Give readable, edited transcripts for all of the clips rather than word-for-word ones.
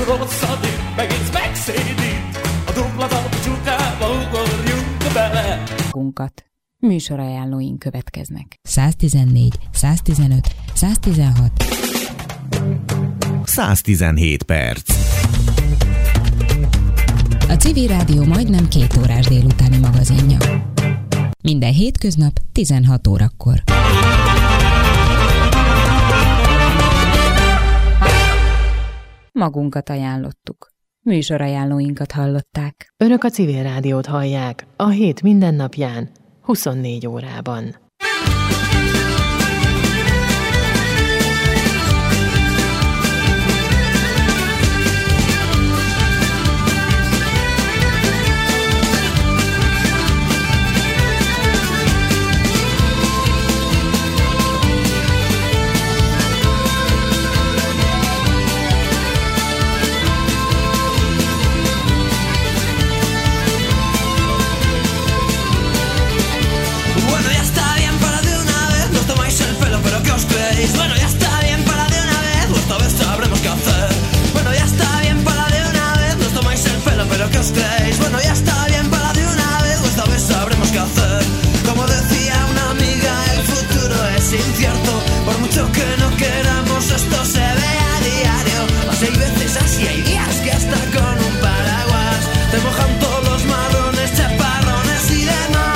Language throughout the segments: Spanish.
rosszadik, megint megszédít, a dupla talpú csukába ugorjunk bele. Műsorajánlóink következnek. 114, 115, 116, 117 perc. A Civil Rádió majdnem 2 órás délutáni magazinja. Minden hétköznap 16 órakor. Magunkat ajánlottuk. Műsorajánlóinkat hallották. Önök a Civil Rádiót hallják a hét minden napján, 24 órában. Bueno, ya está bien, para de una vez, o esta vez sabremos qué hacer. Bueno, ya está bien, para de una vez, nos tomáis el pelo, pero ¿qué os creéis? Bueno, ya está bien, para de una vez, o esta vez sabremos qué hacer. Como decía una amiga, el futuro es incierto. Por mucho que no queramos, esto se ve a diario. Así hay veces, así hay días que hasta con un paraguas te mojan todos los marrones, chaparrones y demás.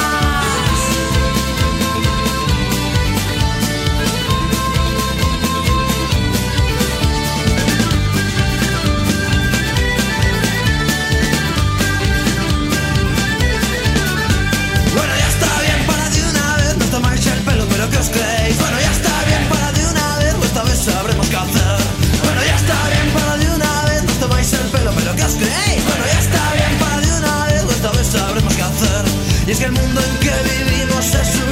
¿Qué os creéis? Bueno, ya está bien, para de una vez, o esta vez sabremos qué hacer. Bueno, ya está bien, para de una vez, nos tomáis el pelo, pero ¿qué os creéis? Bueno, ya está bien, para de una vez, o esta vez sabremos qué hacer. Y es que el mundo en que vivimos es un